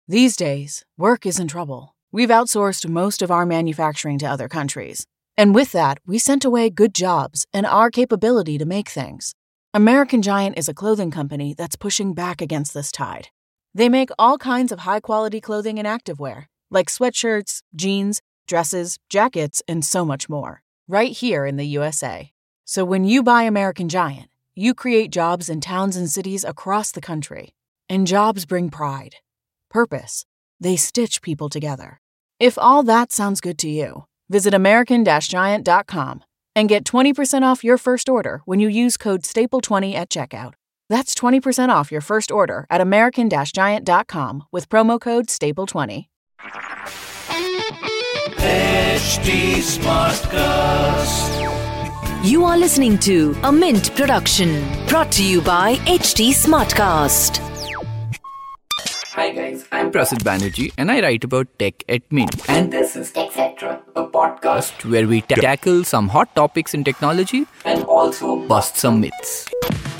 These days, work is in trouble. We've outsourced most of our manufacturing to other countries. And with that, we sent away good jobs and our capability to make things. American Giant is a clothing company that's pushing back against this tide. They make all kinds of high-quality clothing and activewear, like sweatshirts, jeans, dresses, jackets, and so much more, right here in the USA. So when you buy American Giant, you create jobs in towns and cities across the country. And jobs bring pride, purpose. They stitch people together. If all that sounds good to you, visit American-Giant.com and get 20% off your first order when you use code STAPLE20 at checkout. That's 20% off your first order at American-Giant.com with promo code STAPLE20. HT Smartcast. You are listening to a Mint production brought to you by HT Smartcast. Hi guys, I'm Prasid Banerjee and I write about tech at Mint. And this is TechCetera, a podcast where we tackle some hot topics in technology and also bust some myths.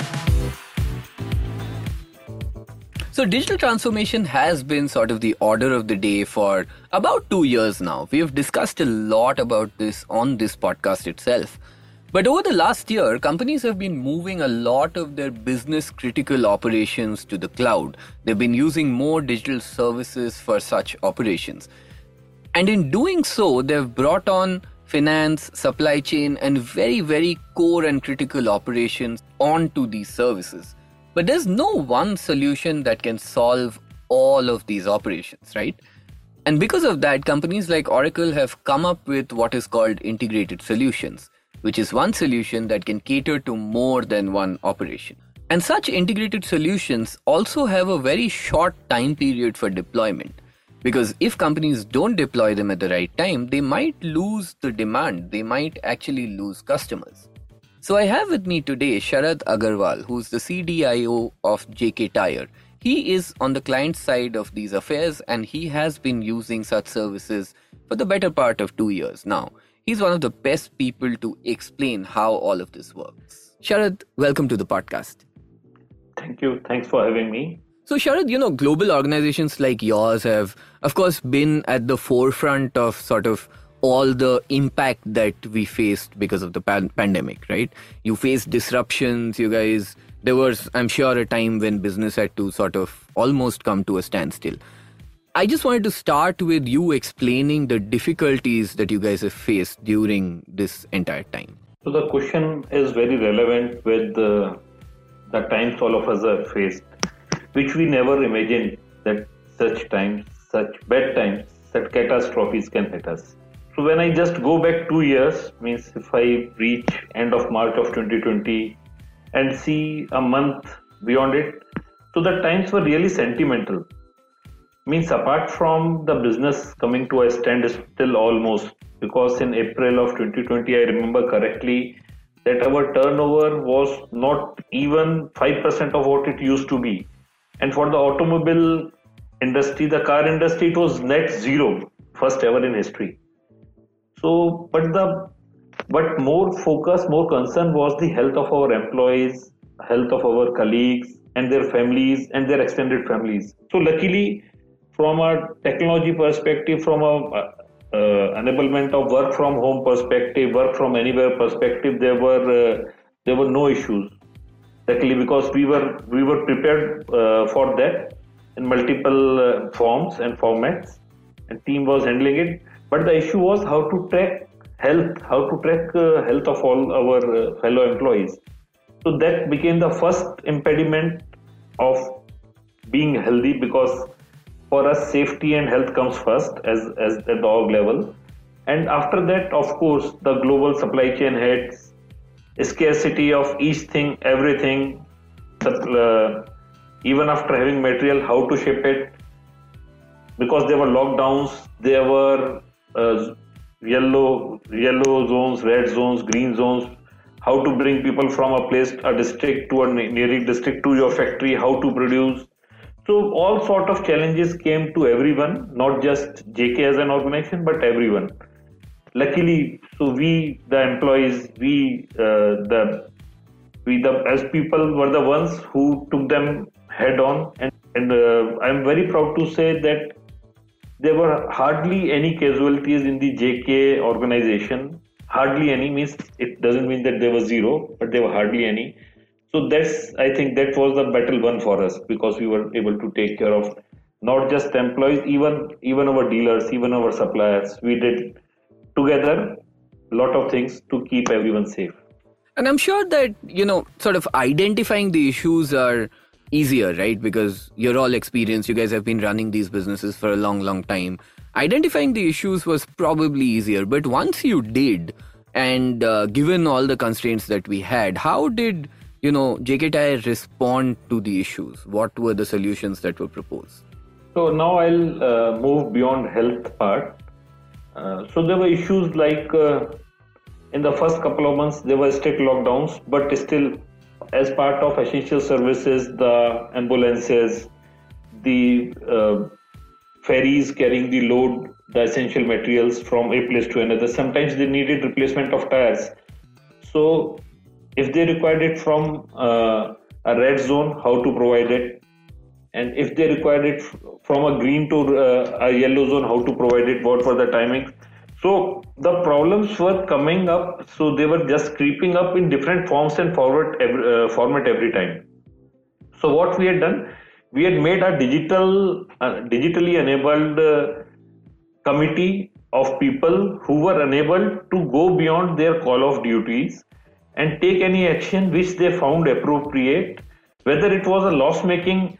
So digital transformation has been sort of the order of the day for about 2 years now. We have discussed a lot about this on this podcast itself. But over the last year, companies have been moving a lot of their business critical operations to the cloud. They've been using more digital services for such operations. And in doing so, they've brought on finance, supply chain, and very, very core and critical operations onto these services. But there's no one solution that can solve all of these operations, right? And because of that, companies like Oracle have come up with what is called integrated solutions, which is one solution that can cater to more than one operation. And such integrated solutions also have a very short time period for deployment. Because if companies don't deploy them at the right time, they might lose the demand. They might actually lose customers. So I have with me today Sharad Agarwal, who's the CDIO of JK Tyre. He is on the client side of these affairs and he has been using such services for the better part of 2 years now. He's one of the best people to explain how all of this works. Sharad, welcome to the podcast. Thank you. Thanks for having me. So Sharad, global organizations like yours have, of course, been at the forefront of sort of all the impact that we faced because of the pandemic, right? You faced disruptions, you guys. There was, I'm sure, a time when business had to sort of almost come to a standstill. I just wanted to start with you explaining the difficulties that you guys have faced during this entire time. So the question is very relevant with the times all of us have faced, which we never imagined that such times, such bad times, such catastrophes can hit us. So when I just go back 2 years, means if I reach end of March of 2020 and see a month beyond it, so the times were really sentimental. Means apart from the business coming to a standstill almost, because in April of 2020, I remember correctly that our turnover was not even 5% of what it used to be. And for the automobile industry, the car industry, it was net zero, first ever in history. So, but more focus, more concern was the health of our employees, health of our colleagues and their families and their extended families. So luckily, from a technology perspective, from a enablement of work from home perspective, work from anywhere perspective, there were no issues. Luckily, because we were prepared for that in multiple forms and formats, and team was handling it. But the issue was how to track health of all our fellow employees. So that became the first impediment of being healthy, because for us, safety and health comes first as at the org level. And after that, of course, the global supply chain hits, scarcity of each thing, everything, even after having material, how to ship it. Because there were lockdowns, there were yellow zones, red zones, green zones, how to bring people from a district to a neighboring district to your factory, how to produce. So all sort of challenges came to everyone, not just JK as an organization, but everyone. Luckily, so we, the employees, as people were the ones who took them head on and And I'm very proud to say that there were hardly any casualties in the JK organization. Hardly any means it doesn't mean that there was zero, but there were hardly any. So I think that was the battle won for us, because we were able to take care of not just employees, even our dealers, even our suppliers. We did together a lot of things to keep everyone safe. And I'm sure that, sort of identifying the issues are easier, right? Because you're all experienced. You guys have been running these businesses for a long, long time. Identifying the issues was probably easier. But once you did, and given all the constraints that we had, how did, JK Tyre respond to the issues? What were the solutions that were proposed? So now I'll move beyond health part. So there were issues like in the first couple of months, there were strict lockdowns, but still, as part of essential services, the ambulances, the ferries carrying the load, the essential materials from a place to another, sometimes they needed replacement of tires. So if they required it from a red zone, how to provide it? And if they required it from a green to a yellow zone, how to provide it? What were the timings? So the problems were coming up, so they were just creeping up in different forms and format every time. So what we had done, we had made a digitally enabled committee of people who were unable to go beyond their call of duties and take any action which they found appropriate, whether it was a loss-making,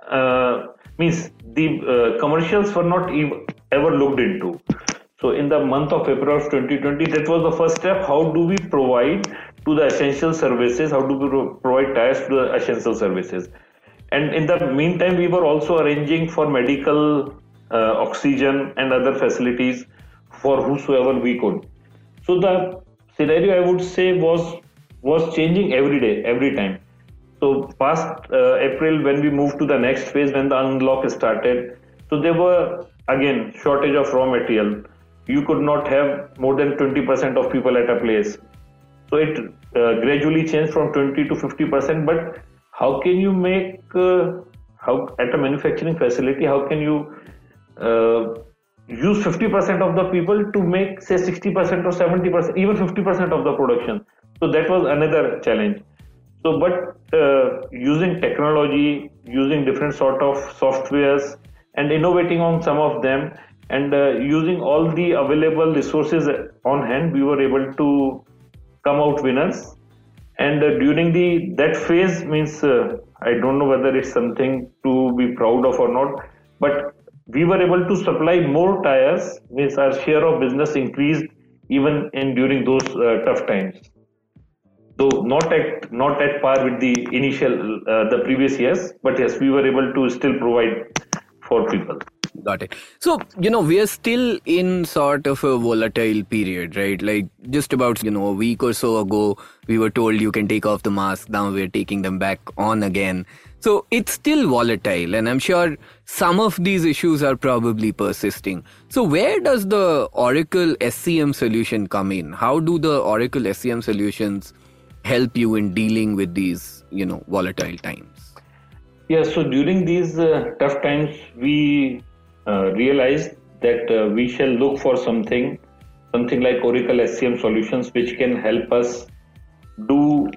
means the commercials were not ever looked into. So in the month of April of 2020, that was the first step. How do we provide to the essential services? How do we provide tires to the essential services? And in the meantime, we were also arranging for medical oxygen and other facilities for whosoever we could. So the scenario, I would say, was changing every day, every time. So past April, when we moved to the next phase, when the unlock started, so there were again shortage of raw material. You could not have more than 20% of people at a place. So it gradually changed from 20 to 50%. But how can you make, at a manufacturing facility, how can you use 50% of the people to make, say, 60% or 70%, even 50% of the production? So that was another challenge. So, but using technology, using different sort of softwares and innovating on some of them, and using all the available resources on hand, we were able to come out winners. And during that phase, means I don't know whether it's something to be proud of or not, but we were able to supply more tires, means our share of business increased even during those tough times. Though not at par with the the previous years, but yes, we were able to still provide for people. Got it. So, we are still in sort of a volatile period, right? Like just about, a week or so ago, we were told you can take off the mask. Now we're taking them back on again. So it's still volatile. And I'm sure some of these issues are probably persisting. So where does the Oracle SCM solution come in? How do the Oracle SCM solutions help you in dealing with these, volatile times? Yeah, so during these tough times, we realized that we shall look for something like Oracle SCM solutions, which can help us do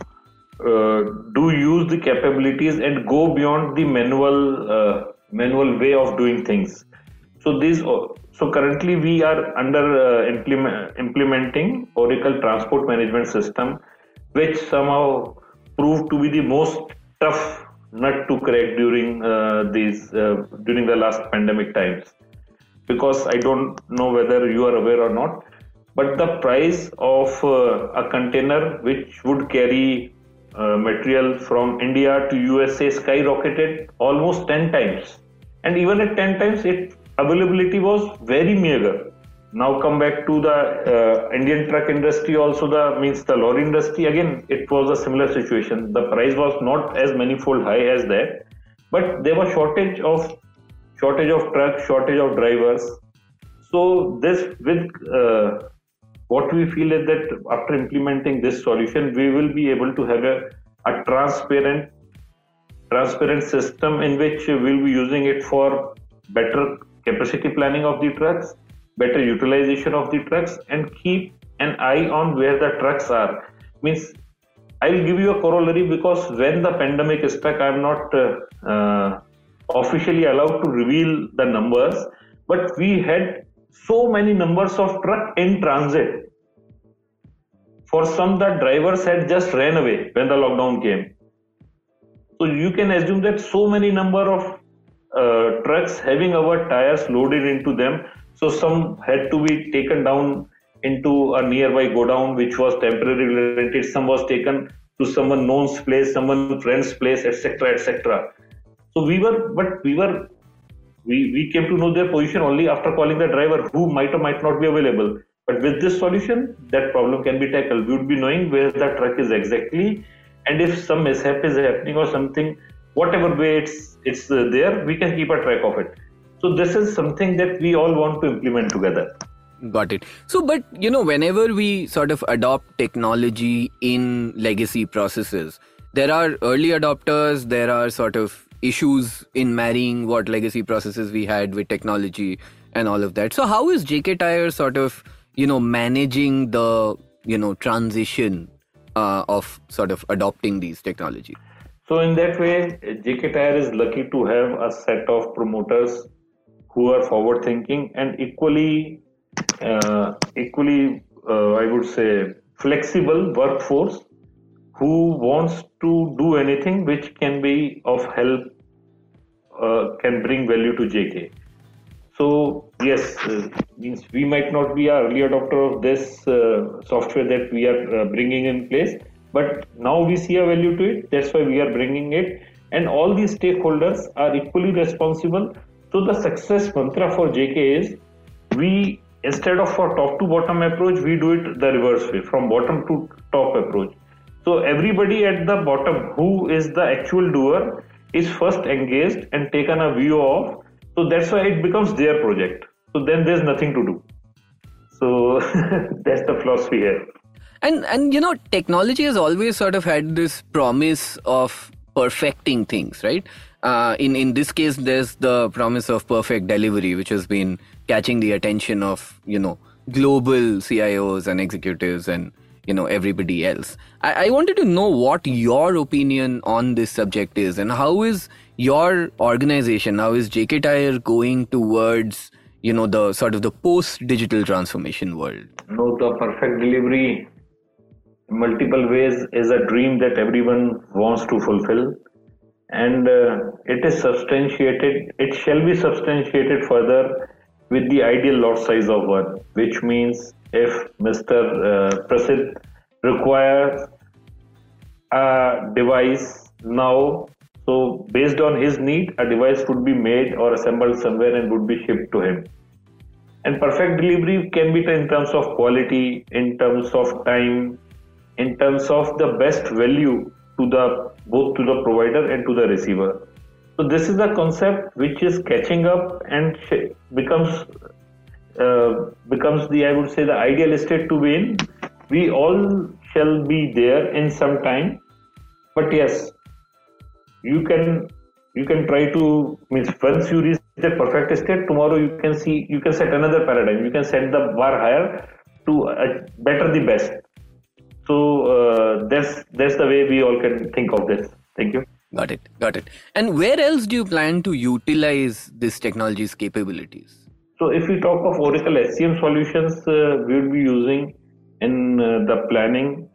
use the capabilities and go beyond the manual way of doing things. So currently we are under implementing Oracle Transport Management System, which somehow proved to be the most tough nut to crack during the last pandemic times, because I don't know whether you are aware or not, but the price of a container which would carry material from India to USA skyrocketed almost 10 times, and even at 10 times its availability was very meager. Now come back to the Indian truck industry, also the lorry industry. Again, it was a similar situation. The price was not as manifold high as that, but there was shortage of trucks, shortage of drivers. So this, with what we feel is that after implementing this solution, we will be able to have a transparent transparent system in which we'll be using it for better capacity planning of the trucks, better utilization of the trucks, and keep an eye on where the trucks are. Means, I'll give you a corollary, because when the pandemic struck, I'm not officially allowed to reveal the numbers, but we had so many numbers of truck in transit. For some, the drivers had just ran away when the lockdown came. So you can assume that so many number of trucks having our tires loaded into them. So some had to be taken down into a nearby godown, which was temporarily rented. Some was taken to someone known's place, someone friend's place, etc., etc. So we came to know their position only after calling the driver, who might or might not be available. But with this solution, that problem can be tackled. We would be knowing where the truck is exactly, and if some mishap is happening or something, whatever way it's there, we can keep a track of it. So this is something that we all want to implement together. Got it. So, but whenever we sort of adopt technology in legacy processes, there are early adopters, there are sort of issues in marrying what legacy processes we had with technology and all of that. So how is JK Tyre sort of, managing the, transition of sort of adopting these technologies? So in that way, JK Tyre is lucky to have a set of promoters who are forward thinking and equally, I would say, flexible workforce who wants to do anything which can be of help, can bring value to JK. So yes, means we might not be an early adopter of this software that we are bringing in place, but now we see a value to it. That's why we are bringing it, and all these stakeholders are equally responsible. So the success mantra for JK is, we, instead of a top to bottom approach, we do it the reverse way, from bottom to top approach. So everybody at the bottom who is the actual doer is first engaged and taken a view of. So that's why it becomes their project. So then there's nothing to do. So that's the philosophy here. And technology has always sort of had this promise of perfecting things, right? In this case, there's the promise of perfect delivery, which has been catching the attention of, global CIOs and executives and, everybody else. I wanted to know what your opinion on this subject is, and how is your organization, how is JK Tyre going towards, the sort of the post-digital transformation world? No, the perfect delivery in multiple ways is a dream that everyone wants to fulfill. And it is substantiated, it shall be substantiated further with the ideal lot size of one, which means if Mr. Prasidh requires a device now, so based on his need, a device would be made or assembled somewhere and would be shipped to him. And perfect delivery can be in terms of quality, in terms of time, in terms of the best value to both to the provider and to the receiver. So this is a concept which is catching up and becomes the, I would say, the ideal state to be in. We all shall be there in some time, but yes, you can try to, means once you reach the perfect state, tomorrow you can set another paradigm. You can set the bar higher to better the best. So that's the way we all can think of this. Thank you. Got it. And where else do you plan to utilize this technology's capabilities? So if we talk of Oracle SCM solutions, we will be using in the planning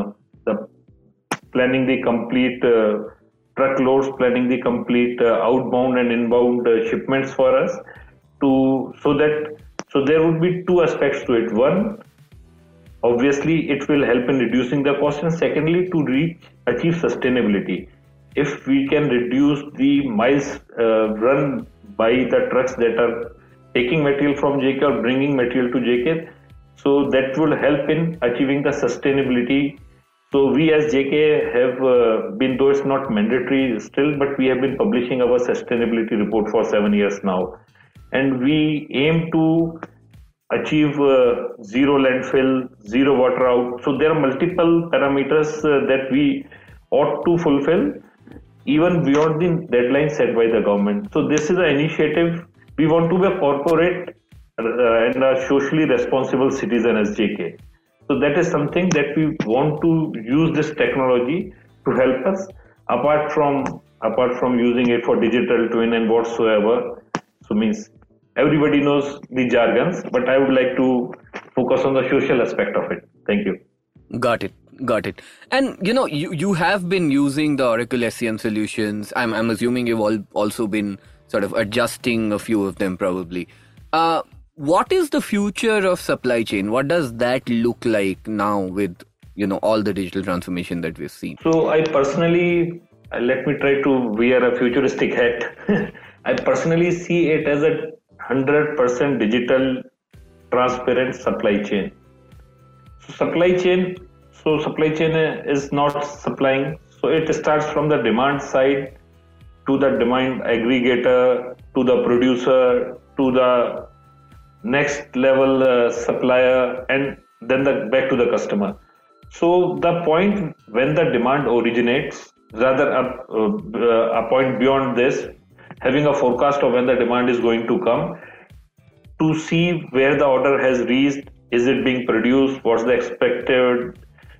the complete truckloads, planning the complete outbound and inbound shipments for us. So there would be two aspects to it. One, obviously, it will help in reducing the cost, and secondly, to achieve sustainability. If we can reduce the miles run by the trucks that are taking material from JK or bringing material to JK, so that will help in achieving the sustainability. So we as JK have been, though it's not mandatory still, but we have been publishing our sustainability report for 7 years now. And we aim to achieve zero landfill, zero water out. So there are multiple parameters that we ought to fulfill. even beyond the deadline set by the government. So this is an initiative. We want to be a corporate and a socially responsible citizen as JK. So that is something that we want to use this technology to help us, apart from using it for digital twin and whatsoever. So means everybody knows the jargons, but I would like to focus on the social aspect of it. Thank you. Got it. And you have been using the Oracle SCM solutions. I'm assuming you've also been sort of adjusting a few of them probably. What is the future of supply chain? What does that look like now with all the digital transformation that we've seen? So I personally, let me try to wear a futuristic hat. I personally see it as a 100% digital, transparent supply chain. So supply chain is not supplying. So it starts from the demand side to the demand aggregator, to the producer, to the next level supplier, and then back to the customer. So the point when the demand originates, rather a point beyond this, having a forecast of when the demand is going to come, to see where the order has reached, is it being produced, what's the expected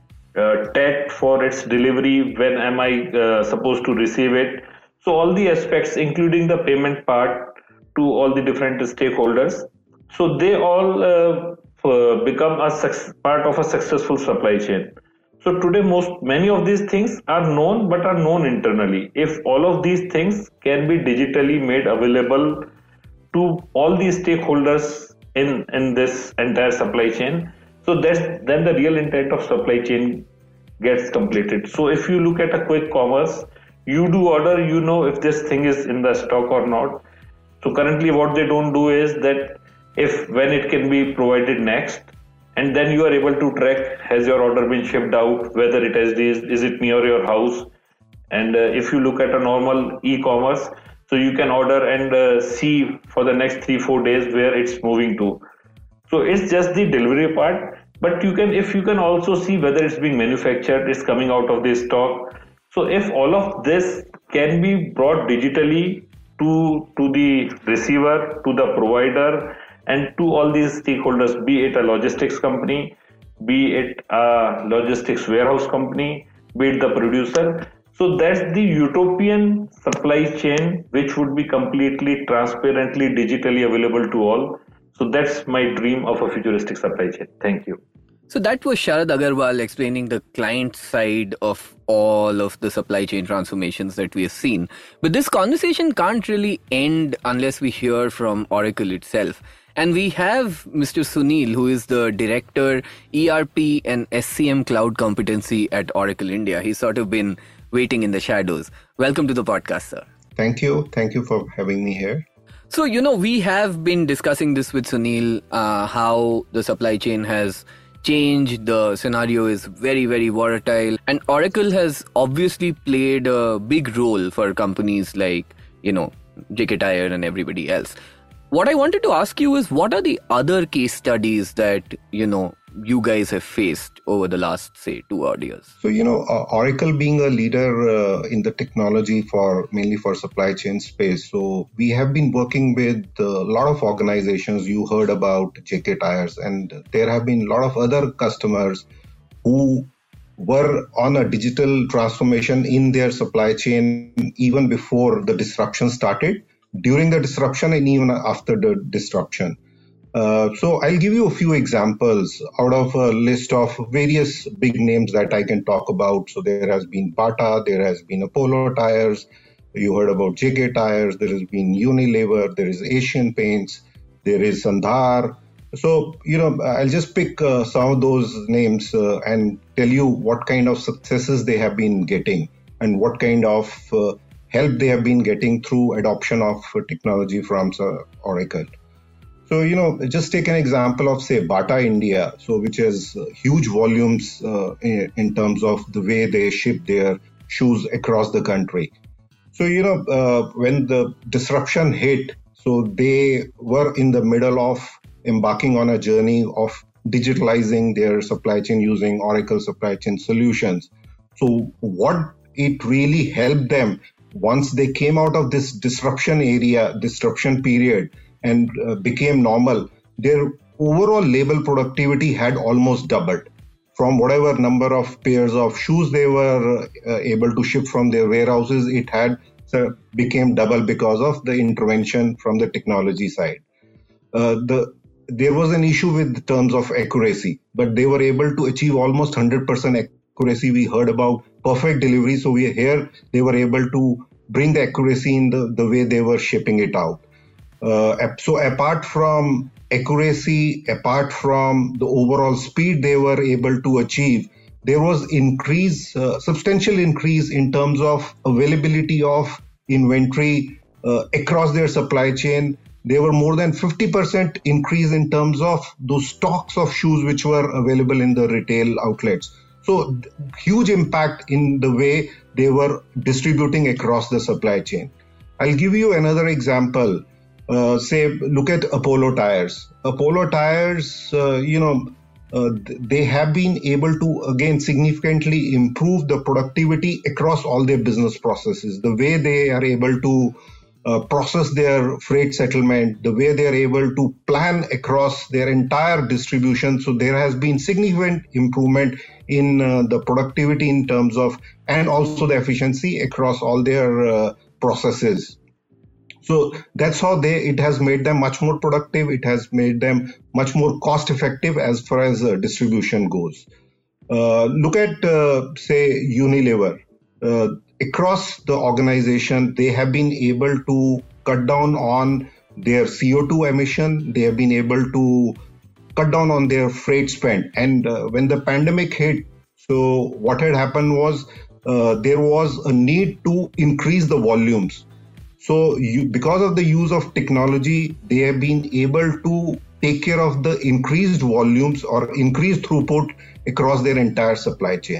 TAT for its delivery, when am I supposed to receive it. So all the aspects, including the payment part to all the different stakeholders, so they all become a part of a successful supply chain. So today many of these things are known, but are known internally. If all of these things can be digitally made available to all these stakeholders in this entire supply chain, so then the real intent of supply chain gets completed. So if you look at a quick commerce, you do order, if this thing is in the stock or not. So currently what they don't do is that when it can be provided next, and then you are able to track, has your order been shipped out, whether it is it near your house. And if you look at a normal e-commerce, so you can order and see for the next 3-4 days where it's moving to. So it's just the delivery part, but you can also see whether it's being manufactured, it's coming out of the stock. So if all of this can be brought digitally to the receiver, to the provider, and to all these stakeholders, be it a logistics company, be it a logistics warehouse company, be it the producer. So that's the utopian supply chain, which would be completely transparently, digitally available to all. So that's my dream of a futuristic supply chain. Thank you. So that was Sharad Agarwal explaining the client side of all of the supply chain transformations that we have seen. But this conversation can't really end unless we hear from Oracle itself. And we have Mr. Sunil, who is the Director, ERP and SCM Cloud Competency at Oracle India. He's sort of been waiting in the shadows. Welcome to the podcast, sir. Thank you. Thank you for having me here. So, we have been discussing this with Sunil, how the supply chain has changed. The scenario is very, very volatile. And Oracle has obviously played a big role for companies like, JK Tyre and everybody else. What I wanted to ask you is, what are the other case studies that, you guys have faced over the last, say, 2 odd years? So, Oracle being a leader in the technology mainly for supply chain space. So we have been working with a lot of organizations. You heard about JK Tyres, and there have been a lot of other customers who were on a digital transformation in their supply chain even before the disruption started, during the disruption, and even after the disruption. So I'll give you a few examples out of a list of various big names that I can talk about. So there has been Bata, there has been Apollo Tires, you heard about JK Tyres, there has been Unilever, there is Asian Paints, there is Sandhar. So, I'll just pick some of those names and tell you what kind of successes they have been getting and what kind of help they have been getting through adoption of technology from Oracle. So, just take an example of, say, Bata India, so which has huge volumes in terms of the way they ship their shoes across the country. So, when the disruption hit, so they were in the middle of embarking on a journey of digitalizing their supply chain using Oracle supply chain solutions. So what it really helped them once they came out of this disruption period and became normal, their overall label productivity had almost doubled. From whatever number of pairs of shoes they were able to ship from their warehouses, it had became double because of the intervention from the technology side. There was an issue with terms of accuracy, but they were able to achieve almost 100% accuracy. We heard about perfect delivery. So they were able to bring the accuracy in the way they were shipping it out. So apart from accuracy, apart from the overall speed they were able to achieve, there was substantial increase in terms of availability of inventory across their supply chain. There were more than 50% increase in terms of those stocks of shoes which were available in the retail outlets. So huge impact in the way they were distributing across the supply chain. I'll give you another example. Look at Apollo Tyres. Apollo Tyres, they have been able to again significantly improve the productivity across all their business processes. The way they are able to process their freight settlement, the way they are able to plan across their entire distribution. So there has been significant improvement in the productivity in terms of, and also the efficiency across all their processes. So that's how it has made them much more productive. It has made them much more cost effective as far as distribution goes. Look at, Unilever. Across the organization, they have been able to cut down on their CO2 emission. They have been able to cut down on their freight spend. And when the pandemic hit, so what had happened was there was a need to increase the volumes. So because of the use of technology, they have been able to take care of the increased volumes or increased throughput across their entire supply chain.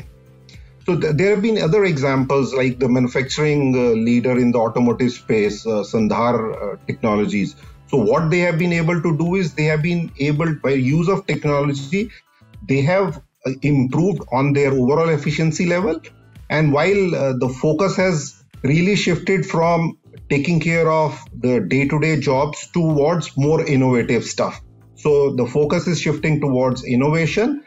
So there have been other examples like the manufacturing leader in the automotive space, Sandhar Technologies. So what they have been able to do is they have been able, by use of technology, they have improved on their overall efficiency level. And while the focus has really shifted from taking care of the day-to-day jobs towards more innovative stuff. So the focus is shifting towards innovation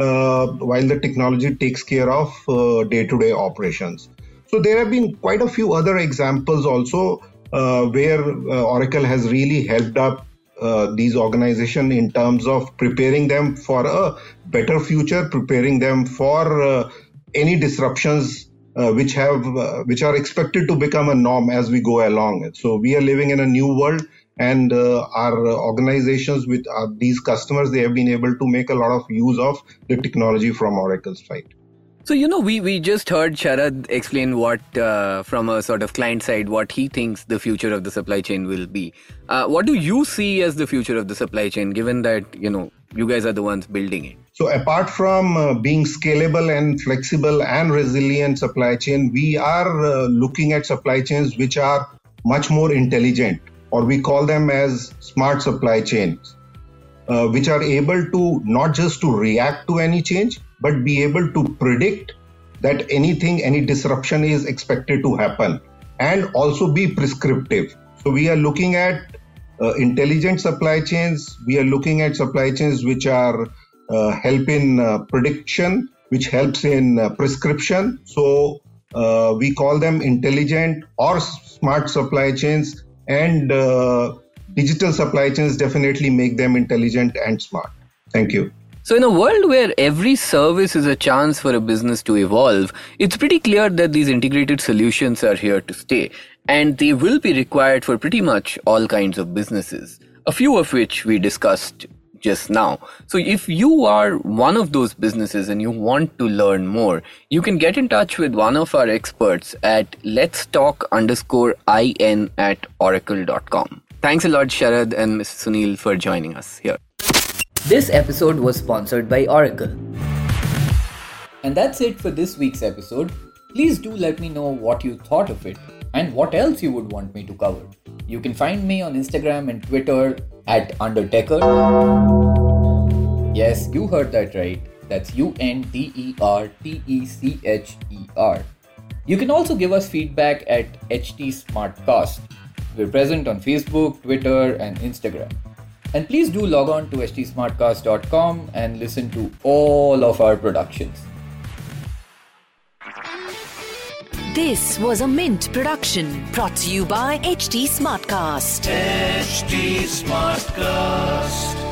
while the technology takes care of day-to-day operations. So there have been quite a few other examples also where Oracle has really helped up these organizations in terms of preparing them for a better future, preparing them for any disruptions which are expected to become a norm as we go along. So we are living in a new world, and our organizations with these customers, they have been able to make a lot of use of the technology from Oracle's side. So, we just heard Sharad explain what, from a sort of client side, what he thinks the future of the supply chain will be. What do you see as the future of the supply chain, given that, you guys are the ones building it? So apart from being scalable and flexible and resilient supply chain, we are looking at supply chains which are much more intelligent, or we call them as smart supply chains, which are able to not just to react to any change, but be able to predict that any disruption is expected to happen, and also be prescriptive. So we are looking at intelligent supply chains. We are looking at supply chains which are help in prediction, which helps in prescription. So we call them intelligent or smart supply chains, and digital supply chains definitely make them intelligent and smart. Thank you. So in a world where every service is a chance for a business to evolve, it's pretty clear that these integrated solutions are here to stay, and they will be required for pretty much all kinds of businesses, a few of which we discussed just now. So if you are one of those businesses and you want to learn more, you can get in touch with one of our experts at letstalk_in@oracle.com. Thanks a lot, Sharad and Mr. Sunil, for joining us here. This episode was sponsored by Oracle. And that's it for this week's episode. Please do let me know what you thought of it and what else you would want me to cover. You can find me on Instagram and Twitter at Undertecher. Yes, you heard that right. That's UNDERTECHER. You can also give us feedback at HT Smartcast. We're present on Facebook, Twitter, and Instagram. And please do log on to htsmartcast.com and listen to all of our productions. This was a Mint production brought to you by HT Smartcast. HT Smartcast.